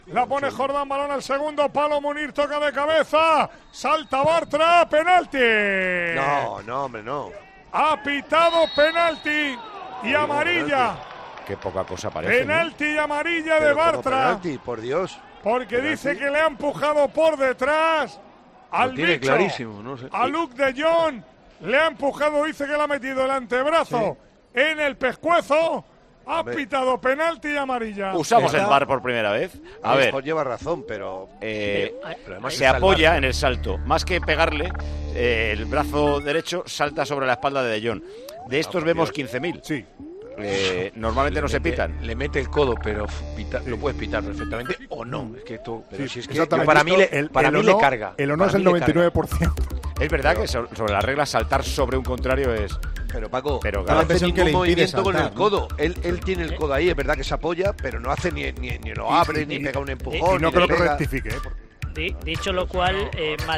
La pone Jordán, balón al segundo palo, Munir toca de cabeza, salta Bartra, penalti. No, hombre, no. Ha pitado penalti y amarilla. Qué poca cosa parece. Penalti y amarilla de Pero como Bartra. penalti, por Dios. Porque Penalti. dice que le ha empujado por detrás al tiene bicho, clarísimo, no sé. a Luke de Jong. Le ha empujado, dice que le ha metido el antebrazo en el pescuezo. Ha pitado penalti y amarilla. Usamos el VAR por primera vez. A ver, Lleva razón, pero además se apoya en el salto. Más que pegarle, el brazo derecho salta sobre la espalda de Jong. De estos vemos 15.000. Sí. Normalmente no se pitan. Le mete el codo, pero lo puedes pitar perfectamente o no. Es que esto, pero si es que exactamente. para mí le carga. El o no es el 99%. Es verdad que sobre las reglas saltar sobre un contrario es... Pero Paco, Pero no claro, hace ningún movimiento saltar, con el ¿no? codo. Él tiene el codo ahí, es verdad que se apoya, pero no hace ni lo abre, ni pega un empujón. Y no ni creo le que pega. rectifique. Dicho lo cual,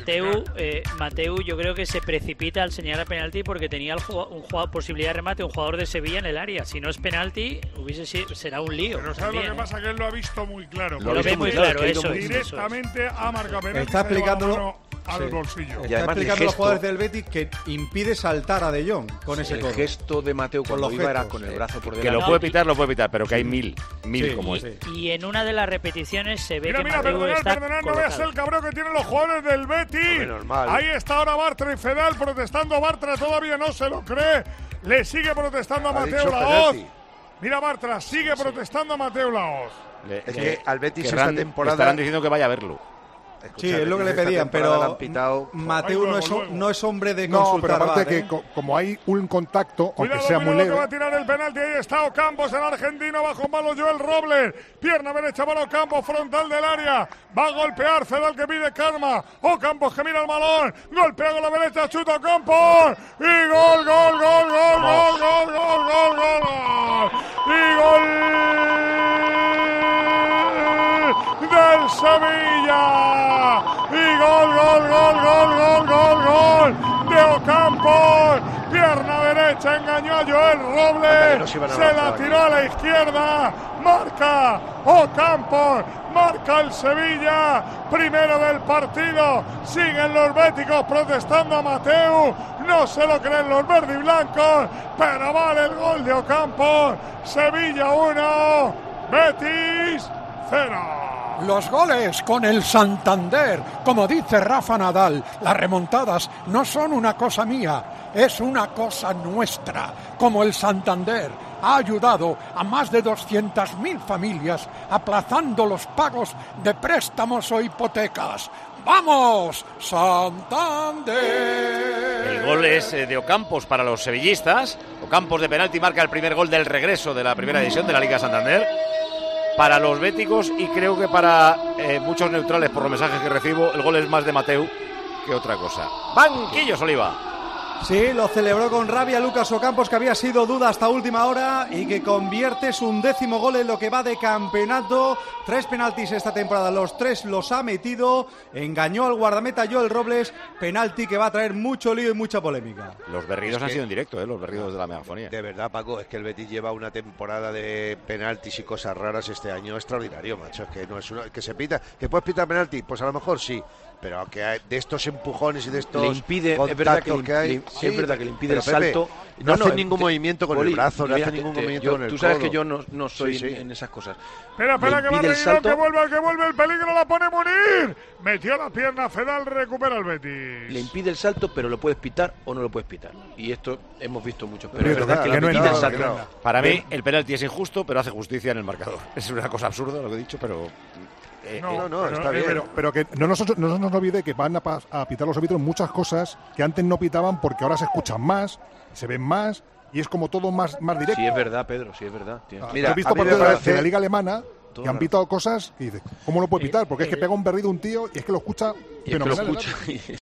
Mateu yo creo que se precipita al señalar penalti porque tenía posibilidad de remate un jugador de Sevilla en el área. Si no es penalti, será un lío. Pero ¿sabes lo que también, pasa? Que él lo ha visto muy claro. Lo ve muy claro, eso es. Directamente ha marcado penalti. Está explicándolo al bolsillo. Y Está además el explicando a los gesto- jugadores del Betis que impide saltar a De Jong con ese El codo. gesto de Mateu cuando los iba era gestos, con el brazo por Que delante. lo puede pitar, pero que hay mil Sí, como sí. este. Y en una de las repeticiones se ve que Mira, Mateu está perdonad, no veas colocado. el cabrón que tienen los jugadores del Betis. Hombre, normal. Ahí está ahora Bartra y Fedal protestando. Bartra todavía no se lo cree. Le sigue protestando a Ha Mateo dicho Laoz. penalti. Mira, Bartra sigue protestando a Mateo Laoz. Es que al Betis esta Querrán- temporada... estarán diciendo que vaya a verlo. Sí, es lo que le esta pedían, temporada pero le han pitado. Mateu Luego. no es hombre de No, consultar pero aparte VAR, que como hay un contacto, aunque Cuidado, sea muy cuidado, que va leve, a tirar el penalti. Ahí está Ocampos, el argentino, bajo palo Joel Robles. Pierna derecha para Ocampos, frontal del área. Va a golpear Fedal que pide calma. Ocampos que mira el balón. Golpea con la derecha, chuta Ocampos. Y gol, gol, gol, gol, gol, gol, gol, gol, gol. Y gol del Sevilla. Y gol, gol, gol, gol, gol, gol, gol de Ocampos. Pierna derecha, engañó a Joel Robles. no se iban a Se lanzar la aquí. tiró a la izquierda. Marca Ocampos. Marca el Sevilla. Primero del partido. Siguen los béticos protestando a Mateu. No se lo creen los verde y blancos. Pero vale el gol de Ocampos. Sevilla 1. Betis 0. Los goles con el Santander, como dice Rafa Nadal, las remontadas no son una cosa mía, es una cosa nuestra. Como el Santander ha ayudado a más de 200.000 familias aplazando los pagos de préstamos o hipotecas. ¡Vamos, Santander! El gol es de Ocampos para los sevillistas. Ocampos de penalti marca el primer gol del regreso de la primera edición de la Liga Santander. Para los béticos y creo que para muchos neutrales, por los mensajes que recibo, el gol es más de Mateu que otra cosa. Banquillos, Oliva. Sí, lo celebró con rabia Lucas Ocampos, que había sido duda hasta última hora y que convierte su 11º gol en lo que va de campeonato. 3 penaltis esta temporada, los 3 los ha metido. Engañó al guardameta Joel Robles, penalti que va a traer mucho lío y mucha polémica. Los berridos han sido en directo, los berridos de la megafonía. De verdad, Paco, es que el Betis lleva una temporada de penaltis y cosas raras este año extraordinario, macho. Es que no es una, que se pita, que puedes pitar penalti, pues a lo mejor sí, pero que hay de estos empujones y de estos Le impide, es verdad contactos que hay, sí, es verdad que le impide el pero, Pepe, salto. no hace ningún movimiento con el brazo, no hace ningún movimiento con el Tú sabes codo. que yo no soy Sí, sí. en esas cosas. Espera, Le que va impide el Reguilón, salto. que vuelve el peligro, la pone Munir. Metió la pierna, Fedal recupera el Betis. Le impide el salto, pero lo puedes pitar o no lo puedes pitar. Y esto hemos visto muchos. Pero Pero es verdad que que no le es impide el nada, salto. que no. Para mí, el penalti es injusto, pero hace justicia en el marcador. Es una cosa absurda lo que he dicho, pero... No, está bien. pero que no nos olvide que van a pitar los árbitros muchas cosas que antes no pitaban porque ahora se escuchan más, se ven más y es como todo más directo. Sí, es verdad, Pedro, sí es verdad. Tío. Mira, He visto a mí me partidos parece- de la Liga Alemana Todo que han raro. pitado cosas y dices, ¿cómo lo puede pitar? Porque es que pega un berrido un tío y es que lo escucha Y es que lo fenomenal. escucha.